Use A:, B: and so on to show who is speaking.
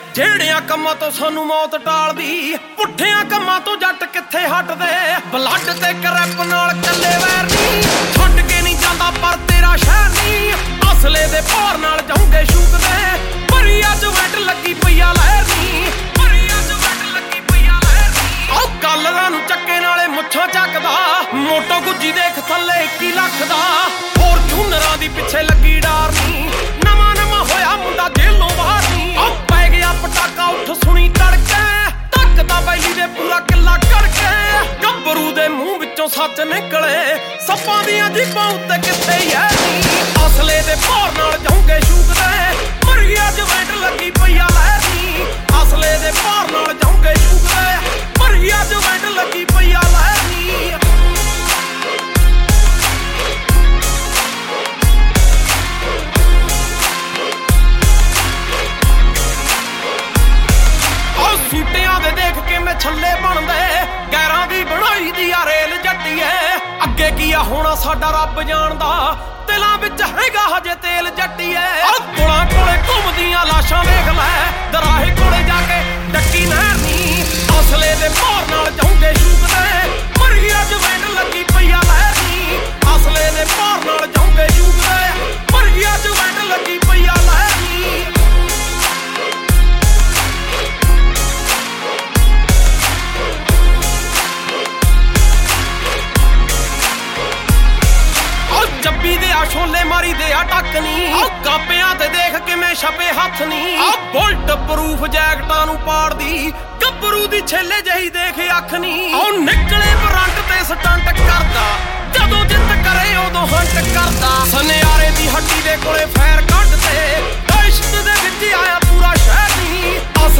A: ਜਿਹੜਿਆਂ ਕੰਮਾਂ ਤੋਂ ਸਾਨੂੰ ਮੌਤ ਟਾਲਦੀ, ਪੁੱਠਿਆਂ ਕੰਮਾਂ ਤੋਂ ਜੱਟ ਕਿੱਥੇ ਹਟਦੇ। ਬਲੱਡ ਤੇ ਕਰੈਪ ਨਾਲ ਕੱਲੇ ਵੈਰ ਨੀ, ਛੱਡ ਕੇ ਨਹੀਂ ਜਾਂਦਾ ਪਰ ਤੇਰਾ ਸ਼ਹਿਰ ਨੀ। ਅਸਲੇ ਦੇ ਭਾਰ ਨਾਲ ਜਾਉਂਗੇ ਸ਼ੂਕਦੇ, ਭਰੀ ਅੱਜ ਵੈਟ ਲੱਗੀ ਪਈਆ ਲਹਿਰ ਨੀ, ਭਰੀ ਅੱਜ ਵੈਟ ਲੱਗੀ ਪਈਆ ਲਹਿਰ ਨੀ। ਉਹ ਕੱਲਰਾਂ ਨੂੰ ਚੱਕੇ ਨਾਲੇ ਮੁੱਛਾਂ ਚੱਕਦਾ, ਮੋਟੋ ਗੁੱਜੀ ਦੇਖ ਥੱਲੇ 21 ਲੱਖ ਦਾ। ਹੋਰ ਝੂਨਰਾਂ ਦੀ ਪਿੱਛੇ ਲੱਗੀ ਡਾਰ ਨੀ, ਨਵਾਂ ਨਵਾਂ ਹੋਇਆ ਮੁੰਡਾ ਜੇਲੋਂ ਬਾਹਰ ਨੀ। ਉਹ ਪੈ ਗਿਆ ਪਟਾਕਾ ਉੱਠ ਸੁਣੀ ਤੜਕੇ, ਧੱਕਦਾ ਬੈਲੀ ਦੇ ਪੂਰਾ ਕਿੱਲਾ ਕਰਕੇ। ਗੱਭਰੂ ਦੇ ਮੂੰਹ ਵਿੱਚੋਂ ਸੱਚ ਨਿਕਲੇ, ਸੱਪਾਂ ਦੀਆਂ ਜੀਭਾਂ ਉੱਤੇ ਕਿੱਥੇ ਯਾਰ ਨੀ। ਅਸਲੇ ਦੇ ਭਾਰ ਨਾਲ ਜਾਉਂਗੇ ਸ਼ੂਕਦੇ, ਮਰੀ ਅੱਜ ਵੈਟ ਲੱਗੀ ਪਈਆ ਲਹਿਰ ਨੀ। ਅਸਲੇ ਦੇ ਭਾਰ ਨਾਲ ਜਾਉਂਗੇ ਸ਼ੂਕਦੇ, ਮਰੀ ਅੱਜ ਵੈਟ ਲੱਗੀ ਪਈਆ ਲਹਿਰ ਨੀ। ਸੀਟਿਆਂ ਦੇ ਦੇਖ ਕੇ ਮੈਂ ਛੱਲੇ ਬਣਦੇ, ਗੈਰਾਂ ਦੀ ਬਣਾਈ ਦੀ ਆ ਰੇਲ ਜੱਟੀਏ। ਅੱਗੇ ਕੀ ਆ ਹੋਣਾ ਸਾਡਾ ਰੱਬ ਜਾਣਦਾ, ਦਿਲਾਂ ਵਿੱਚ ਹੈਗਾ ਹਜੇ ਤੇਲ ਜੱਟੀਏ। ਪੁਲਾਂ ਕੋਲੇ ਘੁੰਮਦੀਆਂ ਲਾਸ਼ਾਂ ਵੇਖ ਲੈ, ਦਰਾਹੇ ਕੋਲੇ ਜਾ ਕੇ ਡੱਕੀ ਨਹਿਰ ਨੀ। ਅਸਲੇ ਦੇ ਭਾਰ ਨਾਲ ਜਾਉਂਗੇ ਸ਼ੂਕਦੇ, ਮਰੀ ਅੱਜ ਵੈਟ ਲੱਗੀ ਪਈਆ ਲਹਿਰ ਨੀ। ਅਸਲੇ ਦੇ ਭਾਰ ਨਾਲ ਜਾਉਂਗੇ ਸ਼ੂਕਦੇ, ਮਰੀ ਅੱਜ ਵੈਟ ਲੱਗੀ ਪਈਆ ਲਹਿਰ ਨੀ। ਜੱਬੀ ਦੇ ਆ ਛੋਲੇ ਮਾਰੀ ਦੇ ਆ ਟੱਕ ਨੀ, ਕਾਪਿਆਂ ਤੇ ਦੇਖ ਕਿਵੇਂ ਛਪੇ ਹੱਥ ਨੀ। ਬੁਲਟ ਪ੍ਰੂਫ ਜੈਕਟਾਂ ਨੂੰ ਪਾੜਦੀ, ਗੱਭਰੂ ਦੀ ਛੇਲੇ ਜਹੀ ਦੇਖ ਅੱਖ ਨੀ। ਉਹ ਨਿਕਲੇ ਬਰੰਟ ਤੇ ਸਟੰਟ ਕਰਦਾ, ਜਦੋਂ ਜਿੱਤ ਕਰੇ ਉਦੋਂ ਹੰਟ ਕਰਦਾ। ਸਨਿਆਰੇ ਦੀ ਹੱਟੀ ਦੇ ਕੋਲੇ ਫੈਰ ਕੱਢ ਤੇ, ਇਸ਼ਕ ਦੇ ਵਿੱਚ ਆਇਆ ਪੂਰਾ ਸ਼ਹਿਰ ਨੀ।